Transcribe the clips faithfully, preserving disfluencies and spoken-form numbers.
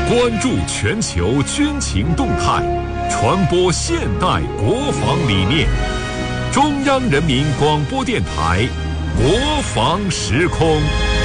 关注全球军情动态，传播现代国防理念。中央人民广播电台国防时空。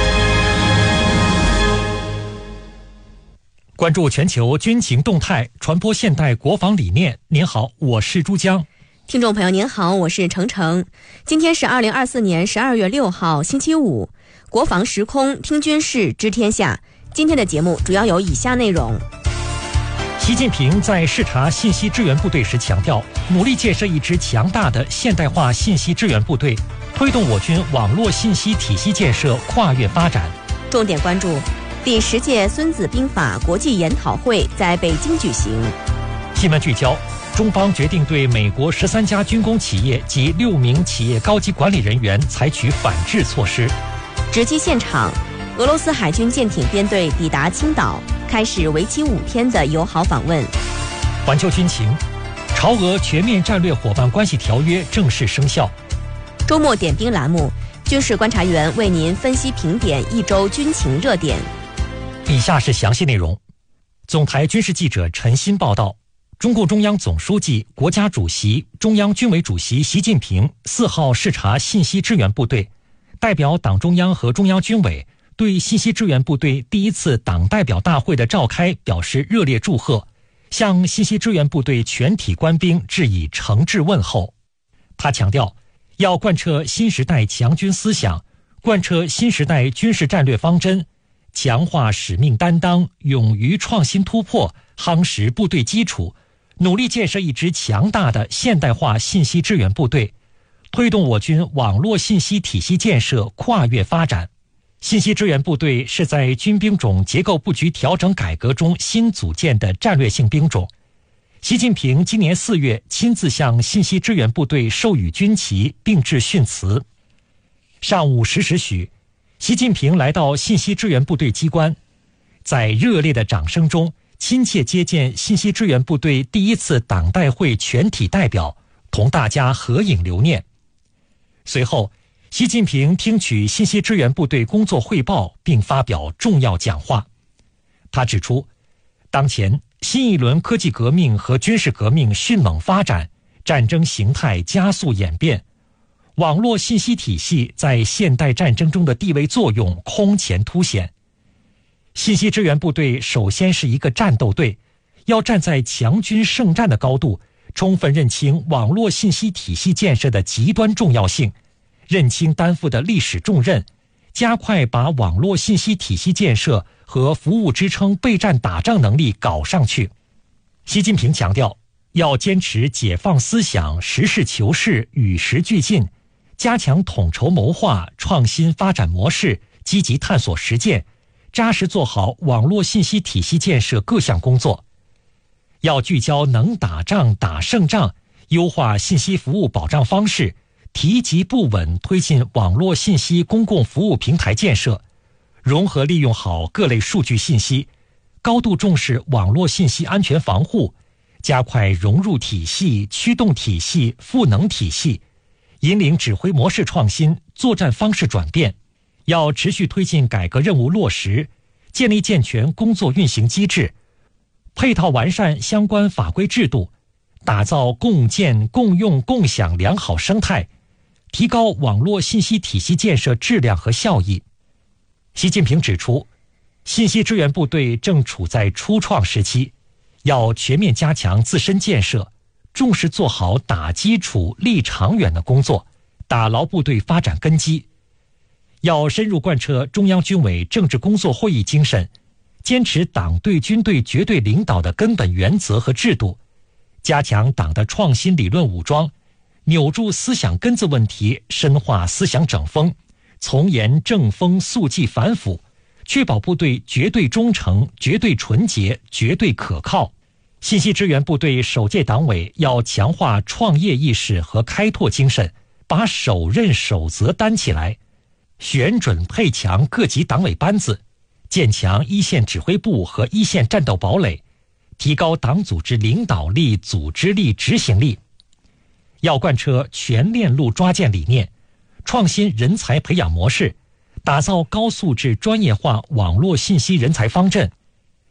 关注全球军情动态，传播现代国防理念。您好，我是珠江。 听众朋友您好，我是程程。今天是二零二四年十二月六号星期五，国防时空听军事知天下。今天的节目主要有以下内容。 习近平在视察信息支援部队时强调，努力建设一支强大的现代化信息支援部队，推动我军网络信息体系建设跨越发展。 重点关注第十届孙子兵法国际研讨会在北京举行。 新闻聚焦，中方决定对美国十三家军工企业及六名企业高级管理人员采取反制措施。 直击现场，俄罗斯海军舰艇编队抵达青岛，开始为期五天的友好访问。 环球军情，朝俄全面战略伙伴关系条约正式生效。 周末点兵栏目，军事观察员为您分析评点一周军情热点。 以下是详细内容。总台军事记者陈鑫报道，中共中央总书记、国家主席、中央军委主席习近平四号视察信息支援部队，代表党中央和中央军委对信息支援部队第一次党代表大会的召开表示热烈祝贺，向信息支援部队全体官兵致以诚挚问候。他强调，要贯彻新时代强军思想，贯彻新时代军事战略方针，强化使命担当，勇于创新突破，夯实部队基础，努力建设一支强大的现代化信息支援部队，推动我军网络信息体系建设跨越发展。信息支援部队是在军兵种结构布局调整改革中新组建的战略性兵种。习近平今年四月亲自向信息支援部队授予军旗并致训词。上午十时许，习近平来到信息支援部队机关，在热烈的掌声中亲切接见信息支援部队第一次党代会全体代表，同大家合影留念。随后，习近平听取信息支援部队工作汇报并发表重要讲话。他指出，当前新一轮科技革命和军事革命迅猛发展，战争形态加速演变，网络信息体系在现代战争中的地位作用空前凸显。信息支援部队首先是一个战斗队，要站在强军胜战的高度，充分认清网络信息体系建设的极端重要性，认清担负的历史重任，加快把网络信息体系建设和服务支撑备战打仗能力搞上去。习近平强调，要坚持解放思想，实事求是，与时俱进，加强统筹谋划创新发展模式，积极探索实践，扎实做好网络信息体系建设各项工作。要聚焦能打仗打胜仗，优化信息服务保障方式，提及不稳推进网络信息公共服务平台建设，融合利用好各类数据信息，高度重视网络信息安全防护，加快融入体系、驱动体系、赋能体系，引领指挥模式创新、作战方式转变。要持续推进改革任务落实，建立健全工作运行机制，配套完善相关法规制度，打造共建、共用、共享良好生态，提高网络信息体系建设质量和效益。习近平指出，信息支援部队正处在初创时期，要全面加强自身建设，重视做好打基础、立长远的工作，打牢部队发展根基。要深入贯彻中央军委政治工作会议精神，坚持党对军队绝对领导的根本原则和制度，加强党的创新理论武装，扭住思想根子问题，深化思想整风，从严正风，肃纪反腐，确保部队绝对忠诚、绝对纯洁、绝对可靠。信息支援部队首届党委要强化创业意识和开拓精神，把首任首责担起来，选准配强各级党委班子，建强一线指挥部和一线战斗堡垒，提高党组织领导力、组织力、执行力。要贯彻全链路抓建理念，创新人才培养模式，打造高素质专业化网络信息人才方阵，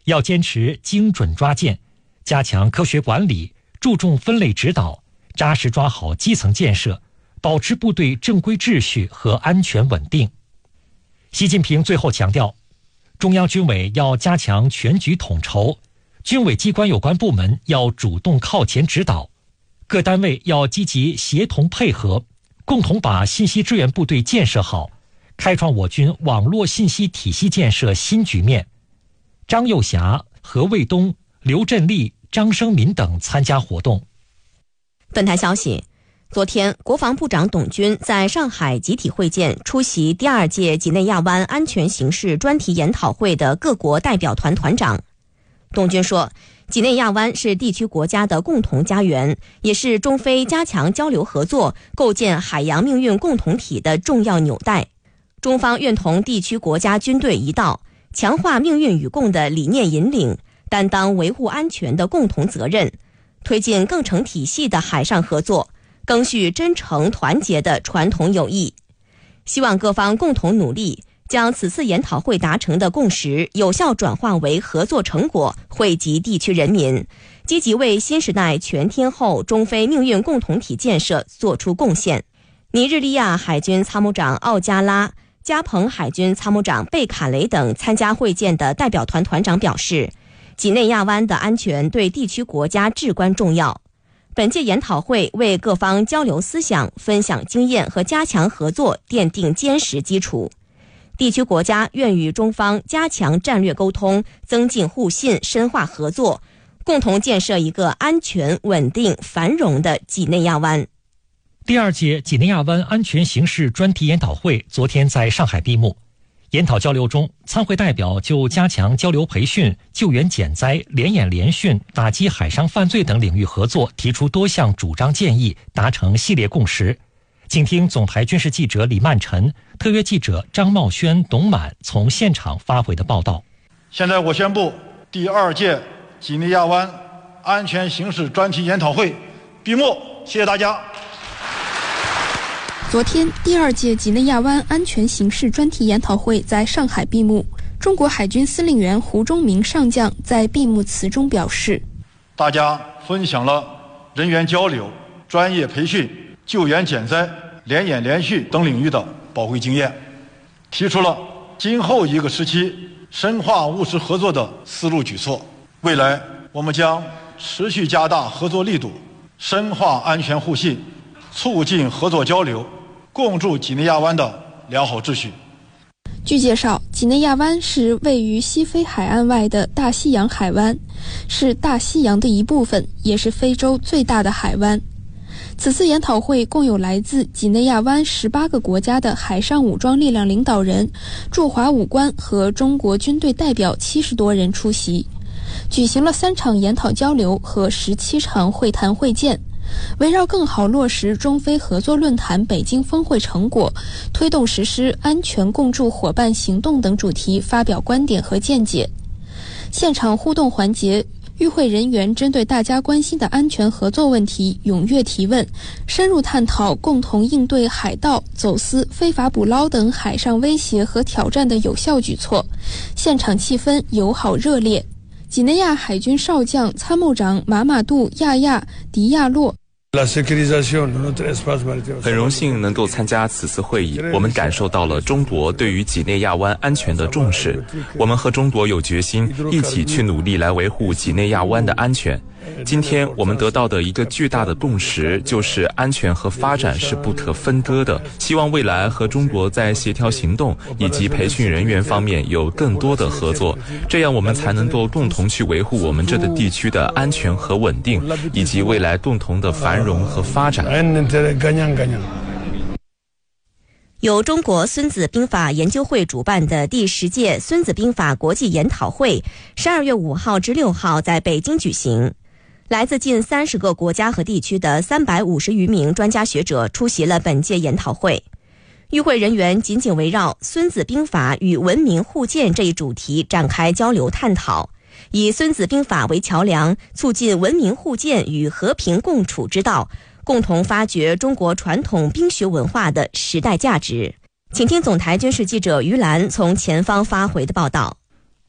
要坚持精准抓建，加强科学管理，注重分类指导，扎实抓好基层建设，保持部队正规秩序和安全稳定。习近平最后强调，中央军委要加强全局统筹，军委机关有关部门要主动靠前指导，各单位要积极协同配合，共同把信息支援部队建设好，开创我军网络信息体系建设新局面。张又侠、何卫东、刘振立、张生民等参加活动。 本台消息，昨天，国防部长董军在上海集体会见出席第二届几内亚湾安全形势专题研讨会的各国代表团团长。董军说，几内亚湾是地区国家的共同家园，也是中非加强交流合作、构建海洋命运共同体的重要纽带。中方愿同地区国家军队一道，强化命运与共的理念引领，担当维护安全的共同责任，推进更成体系的海上合作，赓续真诚团结的传统友谊。希望各方共同努力，将此次研讨会达成的共识有效转化为合作成果，惠及地区人民，积极为新时代全天候中非命运共同体建设作出贡献。尼日利亚海军参谋长奥加拉、加蓬海军参谋长贝卡雷等参加会见的代表团团长表示，几内亚湾的安全对地区国家至关重要。本届研讨会为各方交流思想、分享经验和加强合作奠定坚实基础。地区国家愿与中方加强战略沟通，增进互信，深化合作，共同建设一个安全、稳定、繁荣的几内亚湾。 第二届几内亚湾安全形势专题研讨会昨天在上海闭幕。研讨交流中，参会代表就加强交流培训、救援减灾、联演联训、打击海上犯罪等领域合作提出多项主张建议，达成系列共识。请听总台军事记者李曼晨、特约记者张茂轩、董满从现场发回的报道。 现在我宣布，第二届几内亚湾安全形势专题研讨会闭幕，谢谢大家。 昨天，第二届几内亚湾安全形势专题研讨会在上海闭幕。中国海军司令员胡忠明上将在闭幕词中表示， 大家分享了人员交流、专业培训、救援减灾、联演联训等领域的宝贵经验，提出了今后一个时期深化务实合作的思路举措。未来我们将持续加大合作力度，深化安全互信，促进合作交流，共筑几内亚湾的良好秩序。 据介绍，几内亚湾是位于西非海岸外的大西洋海湾，是大西洋的一部分，也是非洲最大的海湾。此次研讨会共有来自几内亚湾十八个国家的海上武装力量领导人、驻华武官和中国军队代表七十多人出席，举行了三场研讨交流和十七场会谈会见，围绕更好落实中非合作论坛北京峰会成果，推动实施安全共筑伙伴行动等主题发表观点和见解。现场互动环节，与会人员针对大家关心的安全合作问题踊跃提问，深入探讨共同应对海盗、走私、非法捕捞等海上威胁和挑战的有效举措。现场气氛友好热烈。几内亚海军少将参谋长马马杜亚亚迪亚洛， 很荣幸能够参加此次会议，我们感受到了中国对于几内亚湾安全的重视，我们和中国有决心一起去努力来维护几内亚湾的安全。今天我们得到的一个巨大的共识就是安全和发展是不可分割的，希望未来和中国在协调行动以及培训人员方面有更多的合作，这样我们才能够共同去维护我们这个地区的安全和稳定，以及未来共同的繁荣和发展。 由中国孙子兵法研究会主办的第十届孙子兵法国际研讨会，十二月五号至六号在北京举行。来自近三十个国家和地区的三百五十余名专家学者出席了本届研讨会。与会人员紧紧围绕孙子兵法与文明互鉴这一主题展开交流探讨，以孙子兵法为桥梁，促进文明互鉴与和平共处之道，共同发掘中国传统兵学文化的时代价值。请听总台军事记者于兰从前方发回的报道。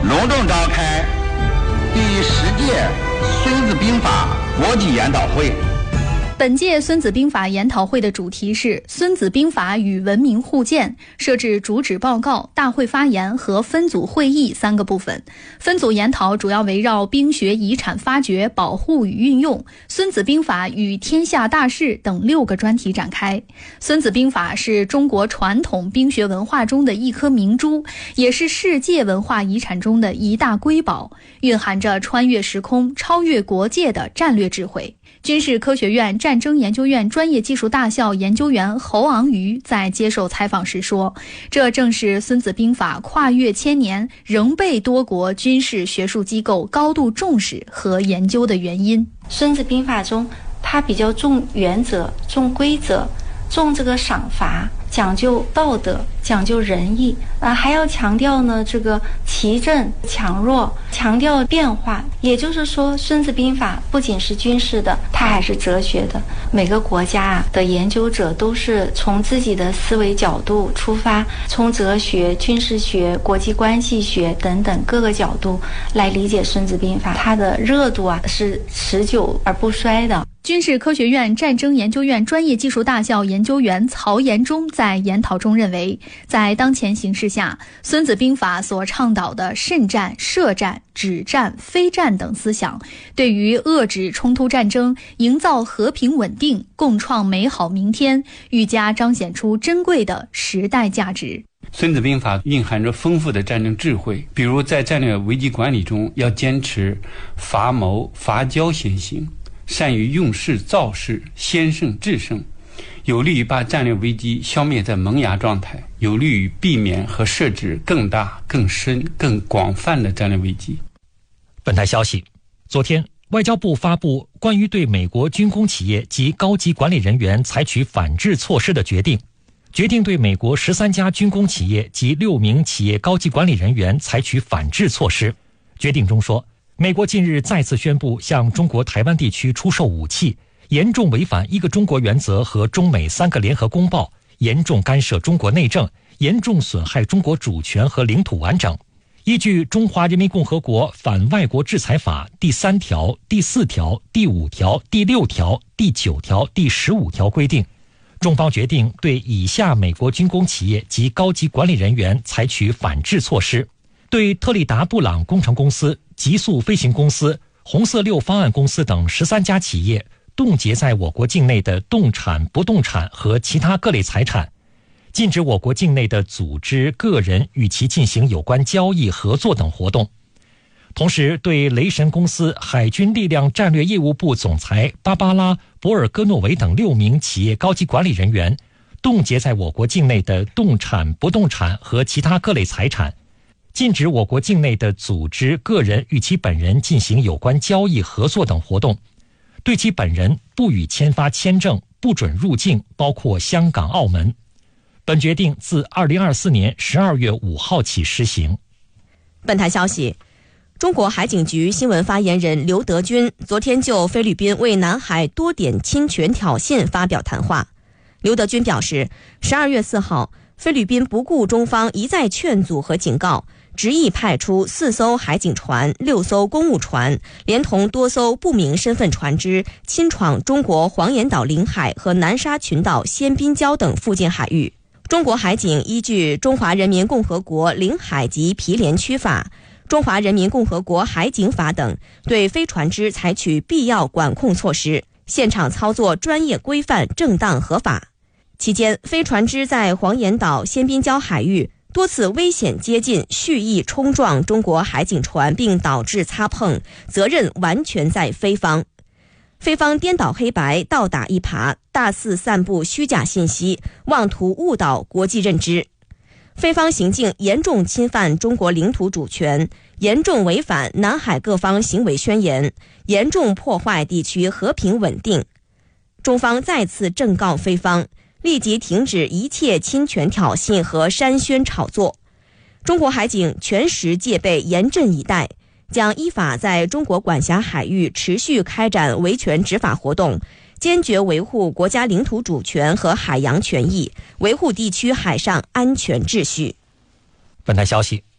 隆重召开第十届孙子兵法国际研讨会。 本届孙子兵法研讨会的主题是孙子兵法与文明互鉴，设置主旨报告、大会发言和分组会议三个部分。分组研讨主要围绕兵学遗产发掘、保护与运用、孙子兵法与天下大事等六个专题展开。孙子兵法是中国传统兵学文化中的一颗明珠，也是世界文化遗产中的一大瑰宝，蕴含着穿越时空、超越国界的战略智慧。军事科学院战争研究院专业技术大校研究员侯昂瑜在接受采访时说，这正是孙子兵法跨越千年仍被多国军事学术机构高度重视和研究的原因。 孙子兵法中它比较重原则、重规则、重这个赏罚，讲究道德，讲究仁义啊，还要强调呢这个奇正强弱，强调变化。也就是说，孙子兵法不仅是军事的，它还是哲学的。每个国家啊的研究者都是从自己的思维角度出发，从哲学、军事学、国际关系学等等各个角度来理解孙子兵法，它的热度啊是持久而不衰的。 军事科学院战争研究院专业技术大校研究员曹延忠在研讨中认为，在当前形势下，孙子兵法所倡导的慎战、设战、止战、非战等思想，对于遏制冲突战争、营造和平稳定、共创美好明天，愈加彰显出珍贵的时代价值。 孙子兵法蕴含着丰富的战争智慧，比如在战略危机管理中要坚持伐谋伐交先行，善于用事造事，先胜制胜，有利于把战略危机消灭在萌芽状态，有利于避免和设置更大、更深、更广泛的战略危机。 本台消息，昨天外交部发布关于对美国军工企业及高级管理人员采取反制措施的决定，决定对美国十三家军工企业及六名企业高级管理人员采取反制措施。决定中说，美国近日再次宣布向中国台湾地区出售武器，严重违反一个中国原则和中美三个联合公报，严重干涉中国内政，严重损害中国主权和领土完整。依据《中华人民共和国反外国制裁法》第三条、第四条、第五条、第六条、第九条、第十五条规定，中方决定对以下美国军工企业及高级管理人员采取反制措施：对特立达布朗工程公司、极速飞行公司、红色六方案公司等十三家企业冻结在我国境内的动产、不动产和其他各类财产，禁止我国境内的组织、个人与其进行有关交易、合作等活动。同时，对雷神公司海军力量战略业务部总裁芭芭拉·博尔戈诺维等六名企业高级管理人员冻结在我国境内的动产、不动产和其他各类财产，禁止我国境内的组织、个人与其本人进行有关交易、合作等活动，对其本人不予签发签证，不准入境，包括香港、澳门。本决定自二零二四年十二月五号起施行。 本台消息，中国海警局新闻发言人刘德军昨天就菲律宾为南海多点侵权挑衅发表谈话。刘德军表示，十二月四号，菲律宾不顾中方一再劝阻和警告，执意派出四艘海警船、六艘公务船，连同多艘不明身份船只，侵闯中国黄岩岛领海和南沙群岛仙滨礁等附近海域。中国海警依据《中华人民共和国领海及毗连区法》、《中华人民共和国海警法》等，对非船只采取必要管控措施，现场操作专业、规范、正当、合法。期间，非船只在黄岩岛仙滨礁海域多次危险接近，蓄意冲撞中国海警船，并导致擦碰，责任完全在菲方。菲方颠倒黑白，倒打一耙，大肆散布虚假信息，妄图误导国际认知。菲方行径严重侵犯中国领土主权，严重违反南海各方行为宣言，严重破坏地区和平稳定。中方再次正告菲方，立即停止一切侵权挑衅和煽宣炒作。中国海警全时戒备，严阵以待，将依法在中国管辖海域持续开展维权执法活动，坚决维护国家领土主权和海洋权益，维护地区海上安全秩序。 本台消息，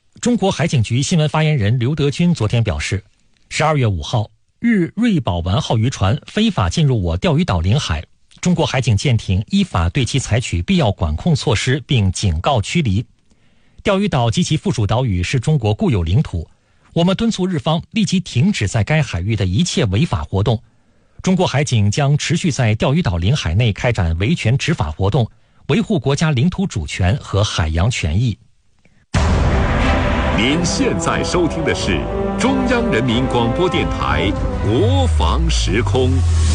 中国海警局新闻发言人刘德军昨天表示，十二月五号，日瑞宝丸号渔船非法进入我钓鱼岛领海，中国海警舰艇依法对其采取必要管控措施，并警告驱离。钓鱼岛及其附属岛屿是中国固有领土，我们敦促日方立即停止在该海域的一切违法活动。中国海警将持续在钓鱼岛领海内开展维权执法活动，维护国家领土主权和海洋权益。 您现在收听的是中央人民广播电台国防时空。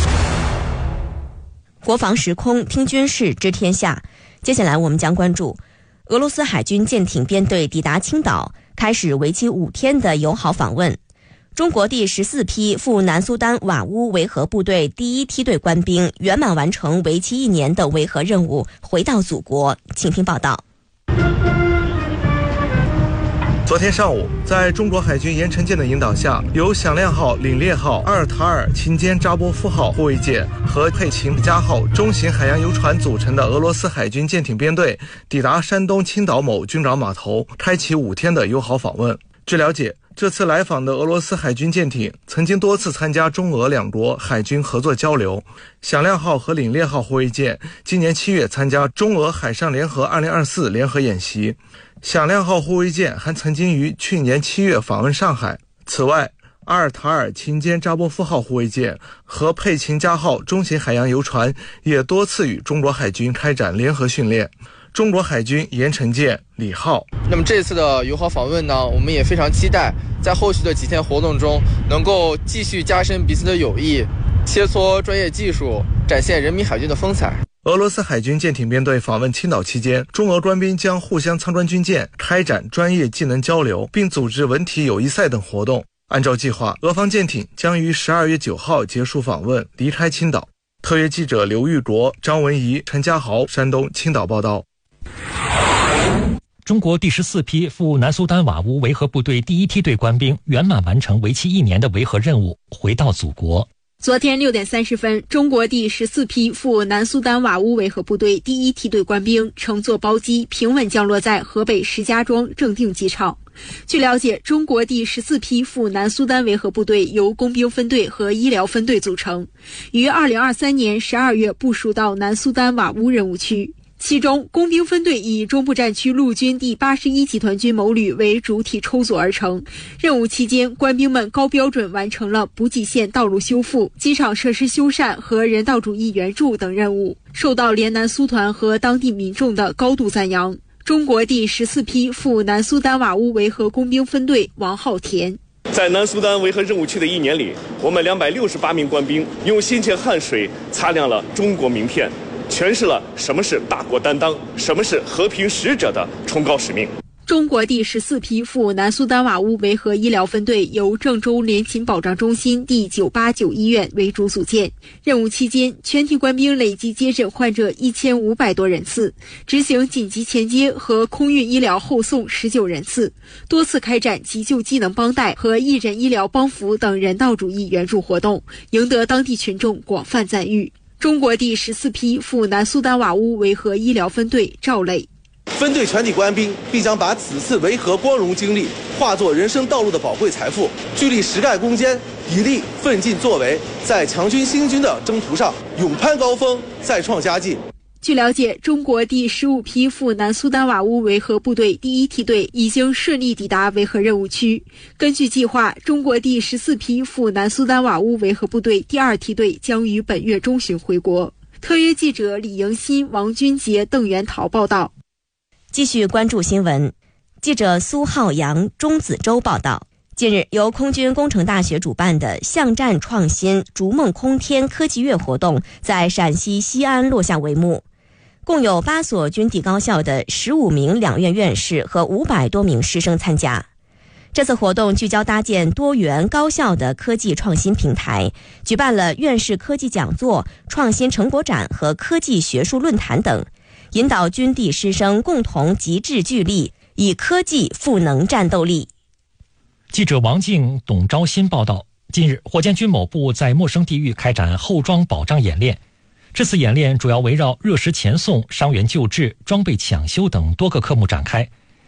国防时空听军事知天下，接下来我们将关注俄罗斯海军舰艇编队抵达青岛，开始为期五天的友好访问。中国第十四批赴南苏丹瓦乌维和部队第一梯队官兵圆满完成为期一年的维和任务，回到祖国。请听报道。 昨天上午，在中国海军盐城舰的引导下，由响亮号、凛冽号、阿尔塔尔勤坚扎波夫号护卫舰和佩琴加号中型海洋游船组成的俄罗斯海军舰艇编队抵达山东青岛某军长码头，开启五天的友好访问。据了解，这次来访的俄罗斯海军舰艇曾经多次参加中俄两国海军合作交流。响亮号和凛冽号护卫舰今年七月参加中俄海上联合二零二四联合演习。响亮号护卫舰还曾经于去年七月访问上海。此外，阿尔塔尔勤坚扎波夫号护卫舰和佩琴加号中型海洋游船也多次与中国海军开展联合训练。中国海军盐城舰李浩。 那么这次的友好访问呢，我们也非常期待在后续的几天活动中能够继续加深彼此的友谊，切磋专业技术，展现人民海军的风采。 俄罗斯海军舰艇编队访问青岛期间，中俄官兵将互相参观军舰，开展专业技能交流，并组织文体友谊赛等活动。按照计划，俄方舰艇将于十二月九号结束访问，离开青岛。特约记者刘玉国、张文怡、陈家豪，山东青岛报道。 中国第十四批赴南苏丹瓦乌维和部队第一梯队官兵圆满完成为期一年的维和任务，回到祖国。 昨天六点三十分，中国第十四批赴南苏丹瓦乌维和部队第一梯队官兵乘坐包机平稳降落在河北石家庄正定机场。据了解，中国第十四批赴南苏丹维和部队由工兵分队和医疗分队组成，于二零二三年十二月部署到南苏丹瓦乌任务区。其中，工兵分队以中部战区陆军第八十一集团军某旅为主体抽组而成。任务期间，官兵们高标准完成了补给线道路修复、机场设施修缮和人道主义援助等任务，受到联南苏团和当地民众的高度赞扬。中国第十四批赴南苏丹瓦乌维和工兵分队王浩田。 在南苏丹维和任务区的一年里，我们两百六十八名官兵用辛勤汗水擦亮了中国名片，诠释了什么是大国担当，什么是和平使者的崇高使命。 中国第十四批赴南苏丹瓦乌维和医疗分队由郑州联勤保障中心第九八九医院为主组建。任务期间，全体官兵累计接诊患者一千五百多人次，执行紧急前接和空运医疗后送十九人次，多次开展急救机能帮带和义诊医疗帮扶等人道主义援助活动，赢得当地群众广泛赞誉。中国第十四批赴南苏丹瓦乌维和医疗分队赵磊。 分队全体官兵必将把此次维和光荣经历化作人生道路的宝贵财富，聚力实干攻坚，砥砺奋进作为，在强军兴军的征途上勇攀高峰，再创佳绩。 据了解，中国第十五批赴南苏丹瓦乌维和部队第一梯队已经顺利抵达维和任务区。根据计划，中国第十四批赴南苏丹瓦乌维和部队第二梯队将于本月中旬回国。特约记者李迎新、王军杰、邓元桃报道。 继续关注新闻，记者苏浩阳、钟子洲报道。近日，由空军工程大学主办的向战创新逐梦空天科技月活动在陕西西安落下帷幕。共有八所军地高校的十五名两院院士和五百多名师生参加。这次活动聚焦搭建多元高校的科技创新平台，举办了院士科技讲座、创新成果展和科技学术论坛等，引导军地师生共同集智聚力，以科技赋能战斗力。 记者王静、董昭新报道，近日，火箭军某部在陌生地域开展后装保障演练。这次演练主要围绕热实前送、伤员救治、装备抢修等多个科目展开，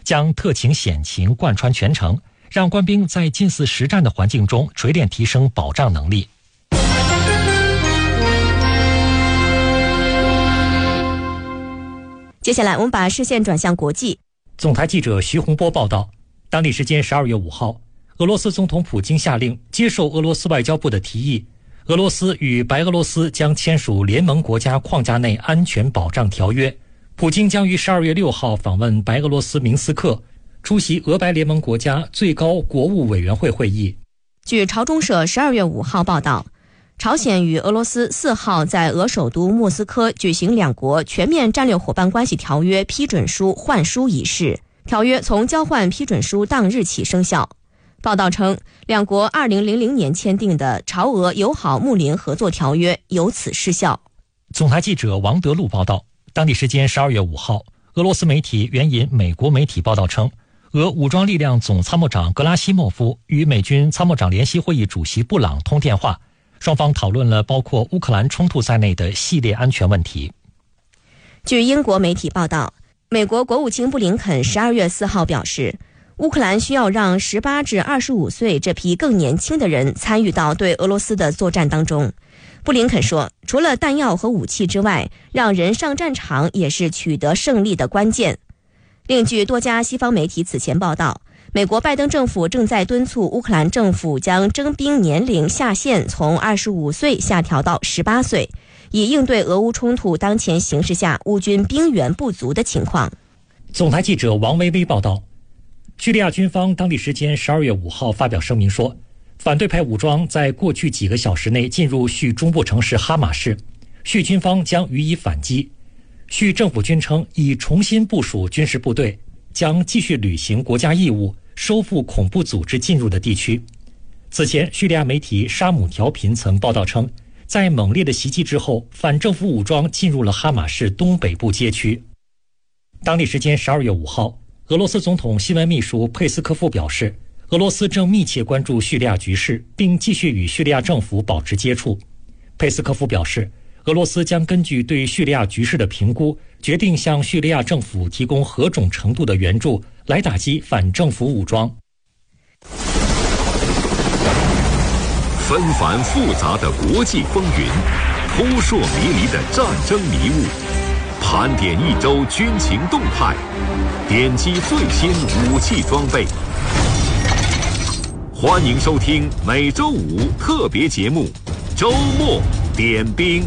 将特情险情贯穿全程，让官兵在近似实战的环境中锤炼提升保障能力。 接下来我们把视线转向国际。 总台记者徐洪波报道，当地时间十二月五号，俄罗斯总统普京下令接受俄罗斯外交部的提议，俄罗斯与白俄罗斯将签署联盟国家框架内安全保障条约。普京将于十二月六号访问白俄罗斯明斯克，出席俄白联盟国家最高国务委员会会议。 据朝中社十二月五号报道，朝鲜与俄罗斯四号在俄首都莫斯科举行两国全面战略伙伴关系条约批准书换书仪式，条约从交换批准书当日起生效。报道称，两国二零零零年签订的朝俄友好睦邻合作条约由此失效。 总台记者王德禄报道，当地时间十二月五号，俄罗斯媒体援引美国媒体报道称，俄武装力量总参谋长格拉西莫夫与美军参谋长联席会议主席布朗通电话，双方讨论了包括乌克兰冲突在内的系列安全问题。 据英国媒体报道，美国国务卿布林肯十二月四号表示，乌克兰需要让十八至二十五岁这批更年轻的人参与到对俄罗斯的作战当中。布林肯说，除了弹药和武器之外，让人上战场也是取得胜利的关键。另据多家西方媒体此前报道，美国拜登政府正在敦促乌克兰政府将征兵年龄下限从二十五岁下调到十八岁，以应对俄乌冲突当前形势下乌军兵源不足的情况。 总台记者王薇薇报道，叙利亚军方当地时间十二月五号发表声明说，反对派武装在过去几个小时内进入叙中部城市哈马市，叙军方将予以反击。叙政府军称，已重新部署军事部队，将继续履行国家义务，收复恐怖组织进入的地区。此前，叙利亚媒体沙姆调频曾报道称，在猛烈的袭击之后，反政府武装进入了哈马市东北部街区。当地时间十二月五号，俄罗斯总统新闻秘书佩斯科夫表示，俄罗斯正密切关注叙利亚局势，并继续与叙利亚政府保持接触。佩斯科夫表示，俄罗斯将根据对叙利亚局势的评估，决定向叙利亚政府提供何种程度的援助，来打击反政府武装。 纷繁复杂的国际风云，扑朔迷离的战争迷雾，盘点一周军情动态，点击最新武器装备。欢迎收听每周五特别节目《周末点兵》。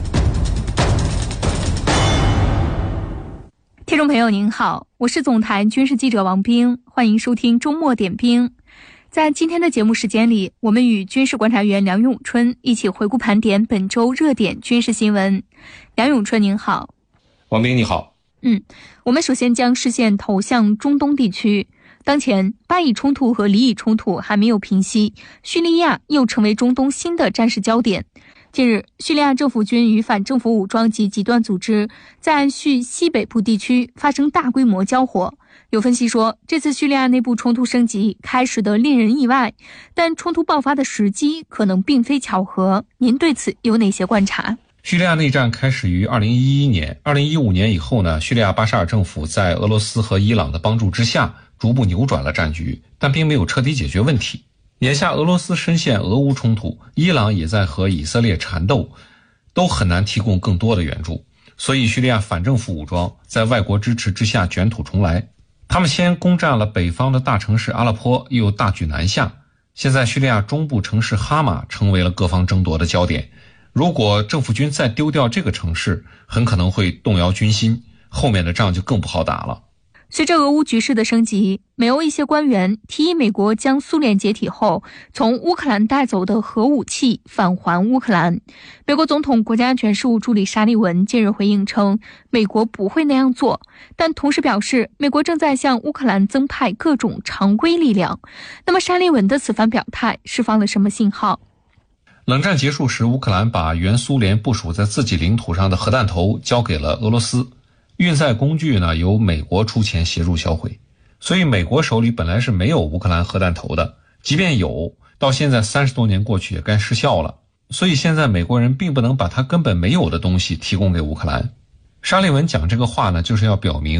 听众朋友您好，我是总台军事记者王冰，欢迎收听周末点兵。在今天的节目时间里，我们与军事观察员梁永春一起回顾盘点本周热点军事新闻。梁永春您好。 王冰你好。 嗯，我们首先将视线投向中东地区。当前巴以冲突和黎以冲突还没有平息，叙利亚又成为中东新的战事焦点。近日，叙利亚政府军与反政府武装及极端组织在叙西北部地区发生大规模交火。有分析说，这次叙利亚内部冲突升级开始的令人意外，但冲突爆发的时机可能并非巧合。您对此有哪些观察？ 叙利亚内战开始于二零一一年，二零一五年以后呢，叙利亚巴沙尔政府在俄罗斯和伊朗的帮助之下，逐步扭转了战局，但并没有彻底解决问题。眼下俄罗斯深陷俄乌冲突，伊朗也在和以色列缠斗，都很难提供更多的援助，所以叙利亚反政府武装在外国支持之下卷土重来。他们先攻占了北方的大城市阿勒颇，又大举南下，现在叙利亚中部城市哈马成为了各方争夺的焦点。如果政府军再丢掉这个城市，很可能会动摇军心，后面的仗就更不好打了。 随着俄乌局势的升级，美欧一些官员提议美国将苏联解体后从乌克兰带走的核武器返还乌克兰。美国总统国家安全事务助理沙利文近日回应称，美国不会那样做，但同时表示美国正在向乌克兰增派各种常规力量。那么沙利文的此番表态释放了什么信号？ 冷战结束时，乌克兰把原苏联部署在自己领土上的核弹头交给了俄罗斯，运载工具呢由美国出钱协助销毁，所以美国手里本来是没有乌克兰核弹头的，即便有，到现在三十多年过去也该失效了，所以现在美国人并不能把他根本没有的东西提供给乌克兰。沙利文讲这个话呢，就是要表明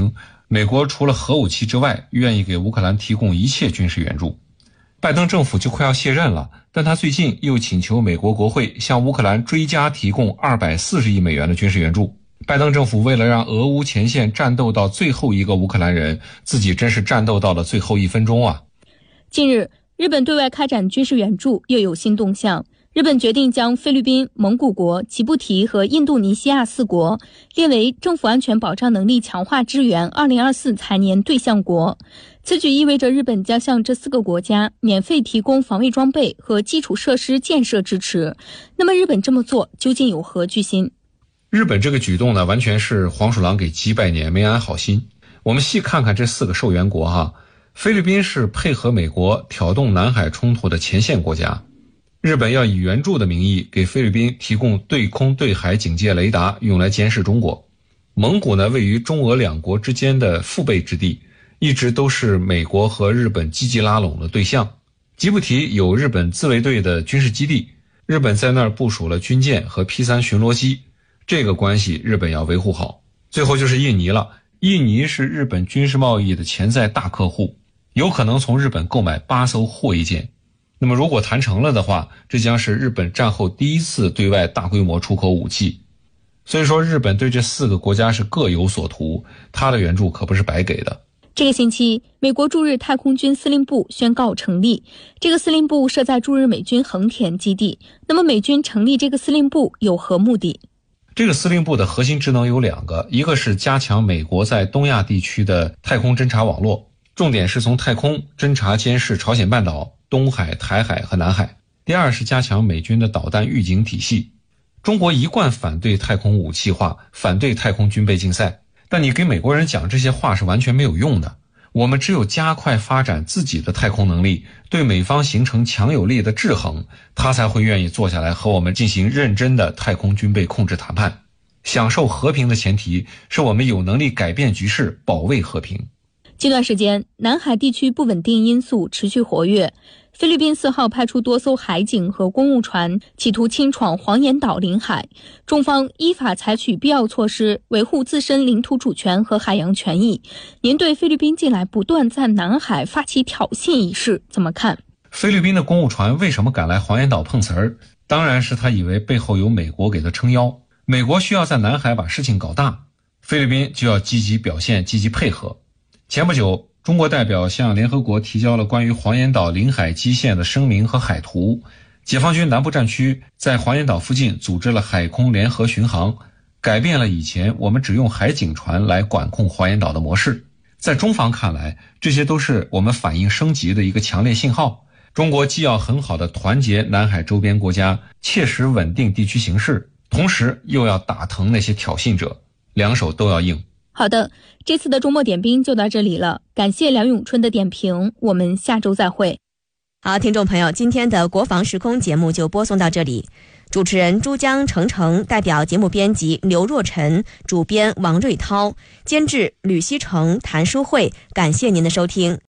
美国除了核武器之外，愿意给乌克兰提供一切军事援助。拜登政府就快要卸任了，但他最近又请求美国国会向乌克兰追加提供二百四十亿美元的军事援助。拜登政府为了让俄乌前线战斗到最后一个乌克兰人，自己真是战斗到了最后一分钟啊。 近日，日本对外开展军事援助又有新动向。日本决定将菲律宾、蒙古国、吉布提和印度尼西亚四国列为政府安全保障能力强化支援二零二四财年对象国。此举意味着日本将向这四个国家免费提供防卫装备和基础设施建设支持。那么日本这么做究竟有何居心？ 日本这个举动呢，完全是黄鼠狼给鸡拜年，没安好心。我们细看看这四个受援国哈，菲律宾是配合美国挑动南海冲突的前线国家，日本要以援助的名义给菲律宾提供对空对海警戒雷达，用来监视中国。蒙古呢，位于中俄两国之间的腹背之地，一直都是美国和日本积极拉拢的对象。吉布提有日本自卫队的军事基地，日本在那儿部署了军舰和 P 三 巡逻机，这个关系日本要维护好。最后就是印尼了，印尼是日本军事贸易的潜在大客户，有可能从日本购买八艘护卫舰。那么如果谈成了的话，这将是日本战后第一次对外大规模出口武器。所以说日本对这四个国家是各有所图，它的援助可不是白给的。 这个星期，美国驻日太空军司令部宣告成立，这个司令部设在驻日美军横田基地。那么美军成立这个司令部有何目的？ 这个司令部的核心职能有两个，一个是加强美国在东亚地区的太空侦察网络，重点是从太空侦察监视朝鲜半岛、东海、台海和南海。第二是加强美军的导弹预警体系。中国一贯反对太空武器化，反对太空军备竞赛，但你给美国人讲这些话是完全没有用的。我们只有加快发展自己的太空能力，对美方形成强有力的制衡，他才会愿意坐下来和我们进行认真的太空军备控制谈判。享受和平的前提是我们有能力改变局势，保卫和平。 近段时间，南海地区不稳定因素持续活跃。菲律宾四号派出多艘海警和公务船，企图侵闯黄岩岛领海。中方依法采取必要措施，维护自身领土主权和海洋权益。您对菲律宾近来不断在南海发起挑衅一事怎么看？ 菲律宾的公务船为什么敢来黄岩岛碰瓷儿？当然是他以为背后有美国给他撑腰，美国需要在南海把事情搞大，菲律宾就要积极表现，积极配合。前不久，中国代表向联合国提交了关于黄岩岛领海基线的声明和海图。解放军南部战区在黄岩岛附近组织了海空联合巡航，改变了以前我们只用海警船来管控黄岩岛的模式。在中方看来，这些都是我们反应升级的一个强烈信号。中国既要很好的团结南海周边国家，切实稳定地区形势，同时又要打疼那些挑衅者，两手都要硬。 好的，这次的周末点兵就到这里了，感谢梁永春的点评，我们下周再会。 好，听众朋友，今天的国防时空节目就播送到这里。主持人珠江程程，代表节目编辑刘若晨，主编王瑞涛，监制吕希成、谭淑慧，感谢您的收听。